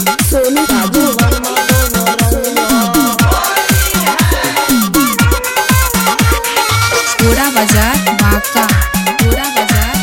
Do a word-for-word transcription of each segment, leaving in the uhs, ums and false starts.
सोनू बाबू पूरा बाजार बांका पूरा बाजार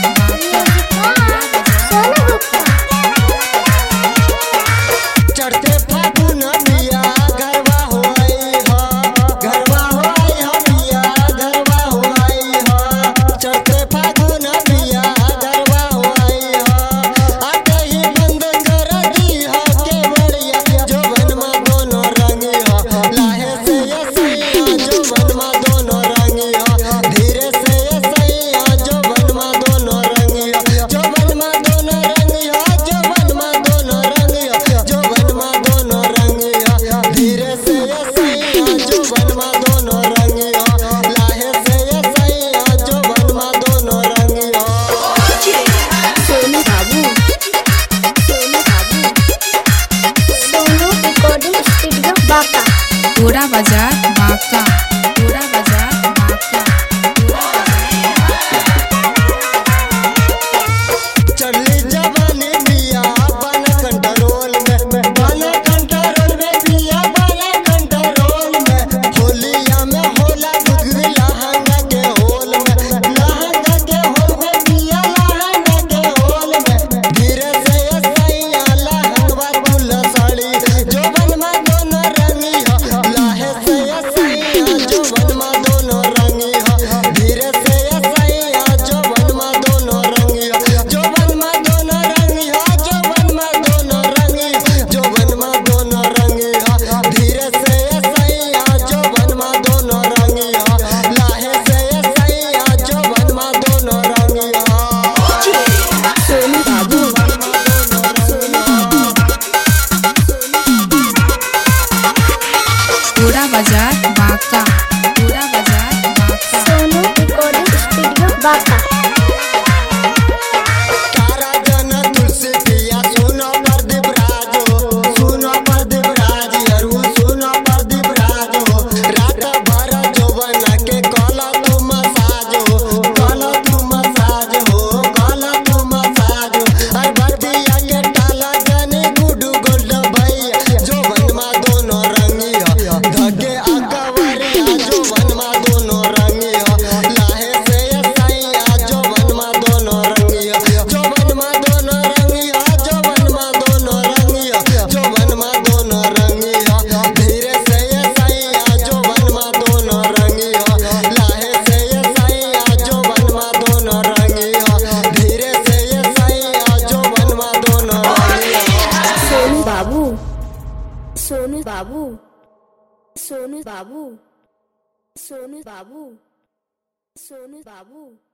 चढ़ते फागुन बिया गरबा हो आई हो गरबा हो आई हो बिया गरबा हो आई हो चढ़ते फागुन बिया गरबा हो आई हो आते ही बंद कर दी हो के बड़िया जो बनवा दोनों रंगी हो लाहे से ये सैया जो बनवा दोनों रंगी हो धीरे से ये सैया जो बनवा दोनों रंगी हो जो बनवा दोनों रंगी हो जो बनवा दोनों रंगी हो जो बनवा दोनों रंगी हो धीरे से ये सैया जो बनवा दोनों रंगी हो लाहे से ये सैया जो बनवा दोनों रंगी हो सोनू बाबू सोनू बाबू सोनू रिकॉर्डिंग स्टूडियो बांका पूरा बाजार बांका पूरा बाजार बांका चढ़ली जवानी बिया बन कंट्रोल में बन कंट्रोल में बिया बन कंट्रोल में होलिया में होला गुदरी लहंगा के होल में लहंगा के होल में बिया लहंगा के होल में धीरे से ये सैया लहंगवा फुल साड़ी जो बनवा दोनों रंगी हो लाहे से ये सैया जो बनवा दोनों रंगी हो धीरे से ये सैया जो बनवा दोनों रंगी हो जो बनवा दोनों रंगी हो जो बनवा दोनों रंगी हो जो बनवा दोनों रंगी हो धीरे से ये सैया जो बनवा दोनों रंगी हो लाहे से ये सैया जो बनवा दोनों रंगी हो सोनू बाबू पूरा बाजार बांका पूरा बाजार बांका सोनू रिकॉर्डिंग स्टूडियो बांका तारा जन तुलसी पिया सुनो प्रदीप राज हो सुनो प्रदीप राज अरु सुनो प्रदीप राज हो रात भर जोवन के कला तू मसाज हो कला तू मसाज हो कला तू मसाज हो अर बर्दिया के टाला जने गुडू गोल्ड भैया जो बनवा दोनों रंगी हो धके अकवरिया जो बनवा दोनों रंगी हो लाहे से ये सैया जो बनवा दोनों रंगी हो जो बनवा दोनों रंगी हो जो बनवा दोनों रंगी हो जो बनवा दोनों रंगी हो धीरे से ये सैया जो बनवा दोनों रंगी हो लाहे से ये सैया जो बनवा दोनों रंगी हो धीरे से ये सैया जो बनवा दोनों रंगी हो सोनू बाबू सोनू बाबू सोनू बाबू सोनू बाबू सोनू बाबू